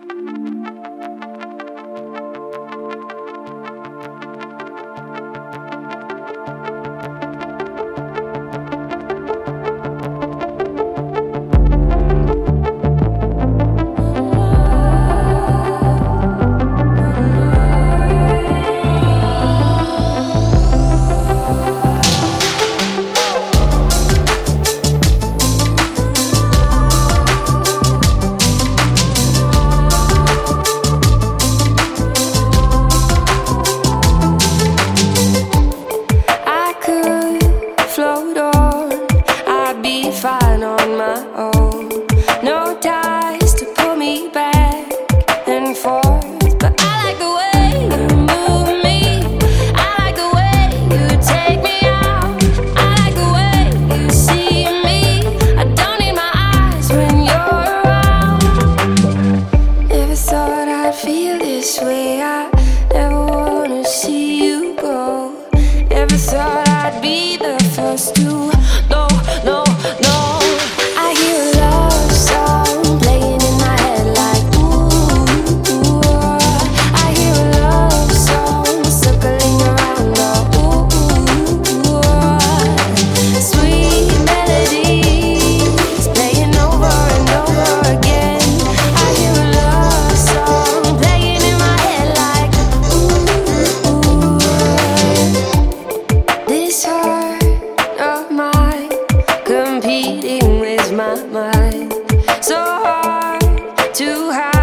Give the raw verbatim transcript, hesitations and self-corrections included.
Fine on my own, no ties to pull me back and forth. But I like the way you move me, I like the way you take me out, I like the way you see me. I don't need my eyes when you're around. Never thought I'd feel this way, I never wanna see you go. Never thought I'd be the first to no, no, no. Competing with my mind, so hard to hide.